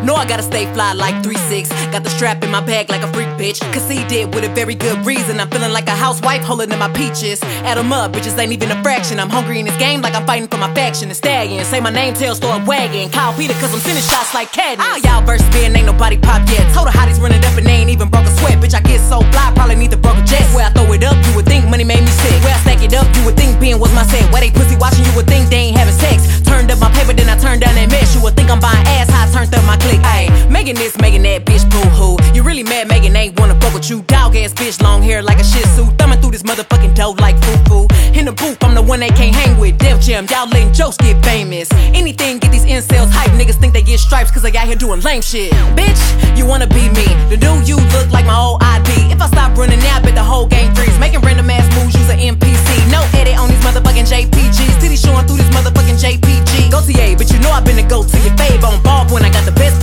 Know I gotta stay fly like 3-6. Got the strap in my bag like a freak bitch. Conceded with a very good reason. I'm feeling like a housewife holding in my peaches. Add 'em up, bitches ain't even a fraction. I'm hungry in this game like I'm fighting for my faction. The stallion, say my name, tail start wagging. Kyle Peter cause I'm sending shots like Cadmus. All y'all verse spin, ain't nobody pop yet. Told the hotties running up and they ain't even broke a sweat. Bitch, I get so fly, probably need the broker jet. Where I throw it up, you would think money made me sick. Where I stack it up, you would think being was my set. Where they pussy watching, you would think they ain't having sex. Turned up my paper, then I turned down that mess. You would think I'm buying ass, how I turned up my click. Ayy, making this, making that, bitch, boo-hoo. You really mad, Megan ain't wanna fuck with you. Dog ass bitch, long hair like a shih tzu. Thumbing through this motherfucking dough like foo-foo. In the booth, I'm the one they can't hang with. Def Jam, y'all letting jokes get famous. Anything get these incels hype. Niggas think they get stripes cause they out here doing lame shit. Bitch, you wanna be me. The dude you look like my old ID. If I stop running now, I bet the whole game freeze. Making random ass moves, use an NPC. No edit on these motherfucking JPGs. Titties showing through this motherfucking JPG. Go TA, but you know I've been to go to your fave on ball when I got the best